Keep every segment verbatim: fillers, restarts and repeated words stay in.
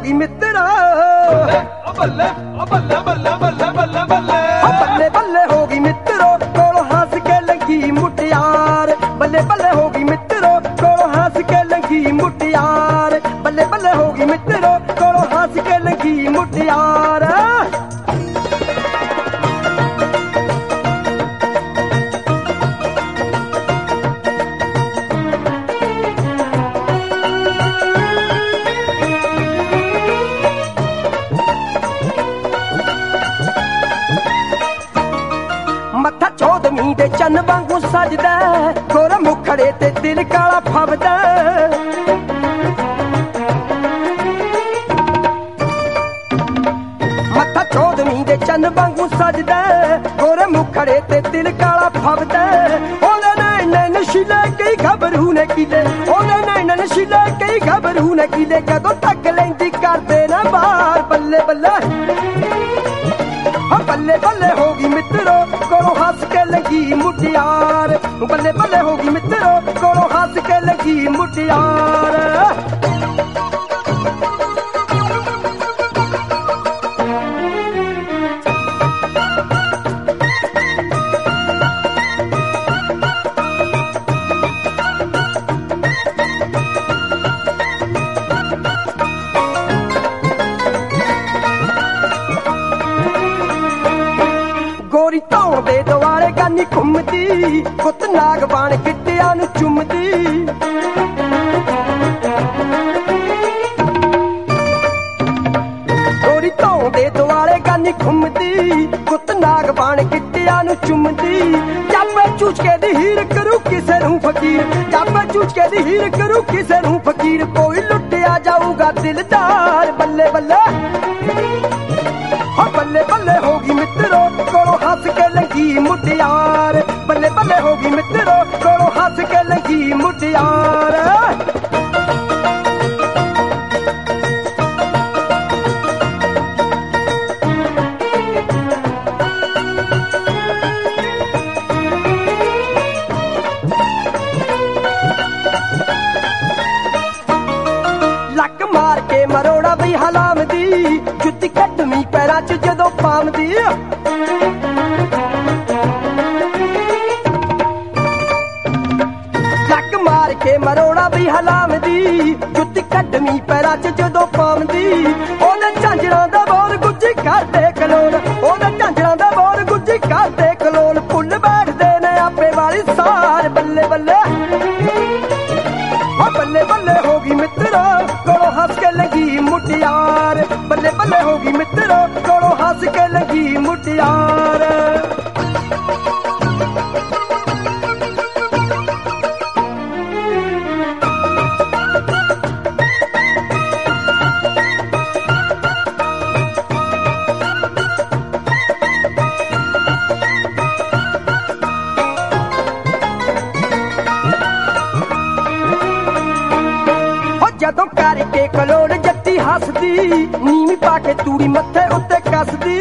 गई मित्रा, बल्ले बल्ले बल्ले बल्ले बल्ले बल्ले बल्ले बल्ले हो गई मित्रो कोलों हंस के लगी मुटियार, बल्ले बल्ले हो गई मित्रो कोलों हंस के लगी मुटियार, बल्ले बल्ले हो गई मित्रो कोलों हंस के लगी मुटियार। मत्था चौदवीं दे चन वांगू सजदा, गोरा मुखड़े ते दिल काला फवदा, मत्था चौदवीं दे चन वांगू सजदा, गोरे मुखड़े ते दिल काला फवदा। ओदे नैन नशीले कई घबरू ने किले, ओदे नैन नशीले कई घबरू ने किले, कदों तक लैंदी करदे ना बार। बल्ले बल्ले बल्ले बल्ले होगी मित्रो कोलों हंस के लगी मुटियार, बल्ले बल्ले होगी मित्रो कोलों हंस के लगी मुटियार। गोरी धौण दे दुआरे गानी घुमदी, पुत नाग बाण गिट्टियां नूं चुमदी, गोरी धौण दे दुआरे गानी घुमदी, पुत नाग बाण गिट्टियां नूं चुमदी। जापे चूच के दी हीर करू किसे नूं फकीर, जापे चूच के दी हीर करू किसे नूं फकीर, कोई लुटिया जाऊगा दिलदार। बल्ले बल्ले बल्ले बल्ले होगी मित्रो कोलों हंस के लगी मुटियार, बल्ले बल्ले होगी मित्रो कोलों हंस के लगी मुटियार। लक मार के मरोड़ा भी हलाम दी, जुत्ती कटमी पैरां च जदों पामदी, लक मार के मरोड़ा भी हलाम दी, जुत्ती कटमी पैरां च जदों पामदी। ओदे झांजरां दा बोल गुज्जी करदे कलोल, ओदे झांजरां दा बोल गुज्जी करदे कलोल, फुੱਲ बैठदे ने आपे वाली सार। बल्ले बल्ले बल्ले बल्ले होगी मित्रो कोलों हंस के लगी मुटियार, बल्ले बल्ले होगी मित्रो कोलों हंस के लगी मुटियार। जदों करके कलोल जत्ती हसदी, नीवी पाके तूड़ी मत्थे उत्ते कसदी,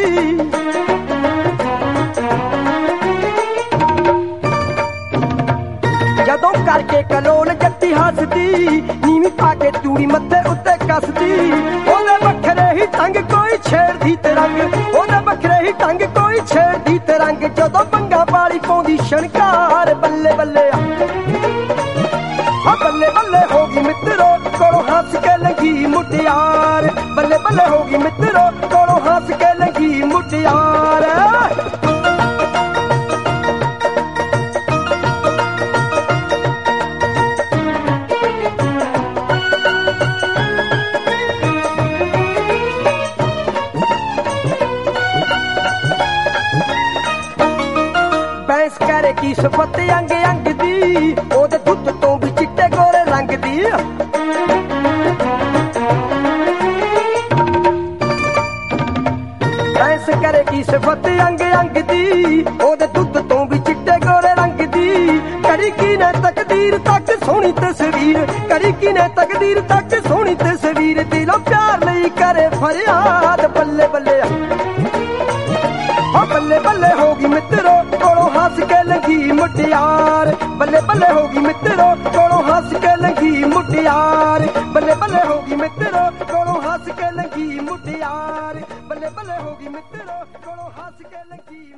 जदों करके कलोल जत्ती हसदी, नीवी पाके तूड़ी मत्थे उत्ते कसदी। ओदे बखरे ही टंग कोई छेड़दी ते रंग, ओदे बखरे ही टंग कोई छेड़दी ते रंग, जदों पंगा पाली पौंदी शनकार। बल्ले बल्ले बल्ले बल्ले होगी मित्रो कोलों हंस के लगी मुटियार, बल्ले बल्ले होगी मित्रो कोलों हंस के लगी मुटियार। बैंस करे की सफत अंग अंग दी, ओदे दुੱਧ ਤੋਂ भी चिट्टे गोरे रंग दी, बैंस करे की सफत अंग अंग दी, ओदे दुੱਧ ਤੋਂ भी चिट्टे गोरे रंग दी। करी की ने तकदीर तक सोहनी तस्वीर, करी की ने तकदीर तक सोहनी तस्वीर, दिलों प्यार लई करे फरियाद। बल्ले बल्ले बल्ले बल्ले होगी मित्रो कोलों हंस के लगी मुटियार, बल्ले बल्ले होगी मित्रो कोलों हंस के लगी मुटियार, बल्ले बल्ले होगी मित्रो कोलों हंस के लगी ਮਿੱਤਰੋ ਕੋਲੋਂ ਹੱਸ ਕੇ ਲੰਗੀ